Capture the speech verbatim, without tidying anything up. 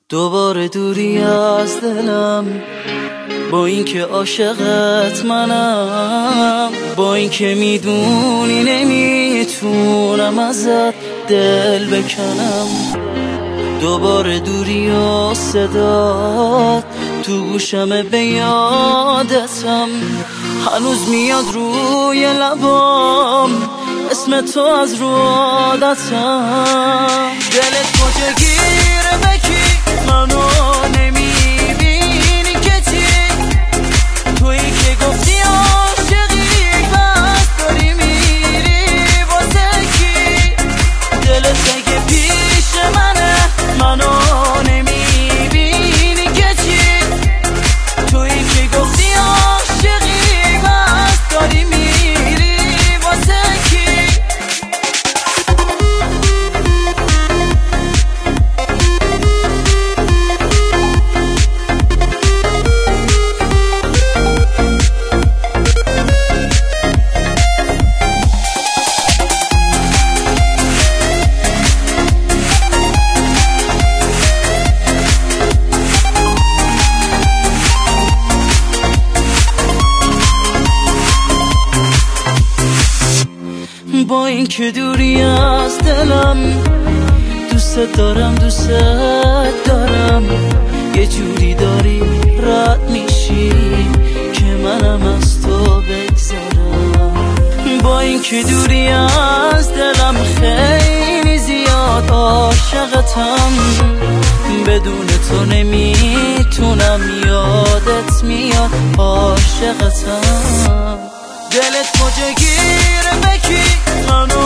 دوباره دوری از دلم، با اینکه عاشقت منم، با اینکه میدونی نمیتونم ازت دل بکنم. دوباره دوری و صدات تو گوشم به یادتم، هنوز میاد روی لبام اسم تو از رو عادتم. دلت کجا گیره بکی منو نمیبینی که چی؟ تویی که گفتی عاشقی بس داری میری واسه کی؟ دلت اگه پیش منه منو نمیبینی که چی؟ تویی که گفتی عاشقی بس داری میری واسه کی؟ با اینکه دوری از دلم، دوست دارم دوست دارم، یه جوری داری رد میشی که منم از تو بگذارم. با اینکه دوری از دلم خیلی زیاد عاشقتم، بدون تو نمیتونم، یادت میاد عاشقتم. دلت کجا گیره بکی منو